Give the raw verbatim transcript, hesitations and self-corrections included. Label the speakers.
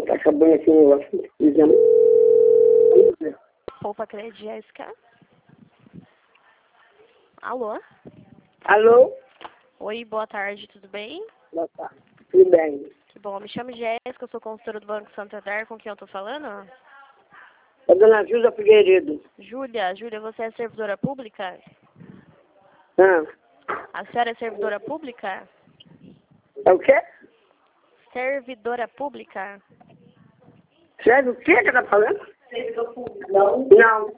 Speaker 1: tá acabando aqui o negócio. Exame.
Speaker 2: Poupa Crédito Jéssica. Alô?
Speaker 1: Alô?
Speaker 2: Oi, boa tarde, tudo bem?
Speaker 1: Boa tarde. Tudo bem?
Speaker 2: Que bom, me chamo Jéssica, eu sou consultora do Banco Santander, com quem eu tô falando?
Speaker 1: É dona Júlia Figueiredo.
Speaker 2: Júlia, Júlia, você é servidora pública?
Speaker 1: Ah,
Speaker 2: A senhora é servidora pública?
Speaker 1: é o quê?
Speaker 2: Servidora pública?
Speaker 1: Serve o quê que tá falando? Servidor público. Não. Não.